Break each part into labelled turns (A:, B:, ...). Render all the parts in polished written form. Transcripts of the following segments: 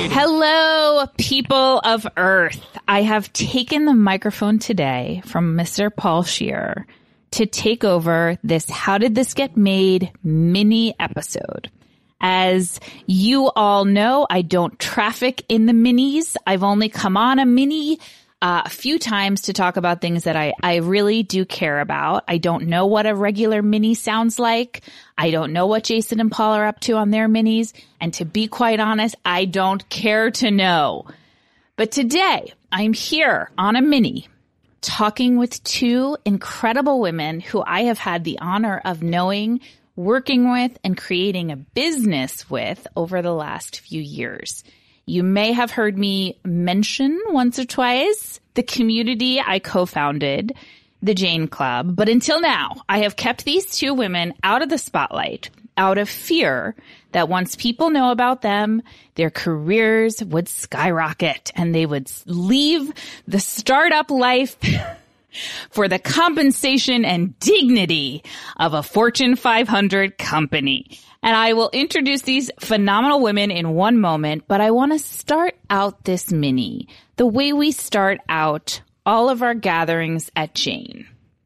A: Hello, people of Earth. I have taken the microphone today from Mr. Paul Scheer to take over this How Did This Get Made mini episode. As you all know, I don't traffic in the minis. I've only come on a mini a few times to talk about things that I really do care about. I don't know what a regular mini sounds like. I don't know what Jason and Paul are up to on their minis. And to be quite honest, I don't care to know. But today, I'm here on a mini talking with two incredible women who I have had the honor of knowing, working with, and creating a business with over the last few years. You may have heard me mention once or twice the community I co-founded, the Jane Club. But until now, I have kept these two women out of the spotlight out of fear that once people know about them, their careers would skyrocket and they would leave the startup life for the compensation and dignity of a Fortune 500 company. And I will introduce these phenomenal women in one moment, but I want to start out this mini the way we start out all of our gatherings at Jane.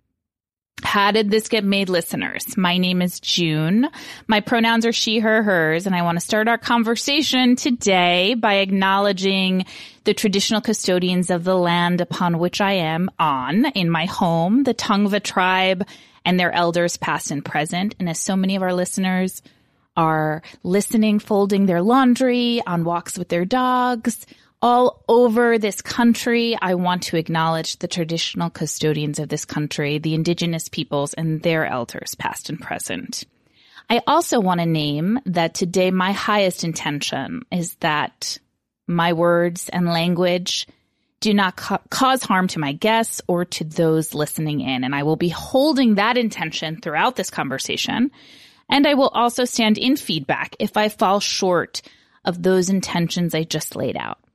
A: How did this get made, listeners? My name is June. My pronouns are she, her, hers, and I want to start our conversation today by acknowledging the traditional custodians of the land upon which I am on in my home, the Tongva tribe, and their elders past and present. And as so many of our listeners are listening, folding their laundry, on walks with their dogs, all over this country, I want to acknowledge the traditional custodians of this country, the indigenous peoples and their elders, past and present. I also want to name that today my highest intention is that my words and language do not cause harm to my guests or to those listening in. And I will be holding that intention throughout this conversation. And I will also stand in feedback if I fall short of those intentions I just laid out.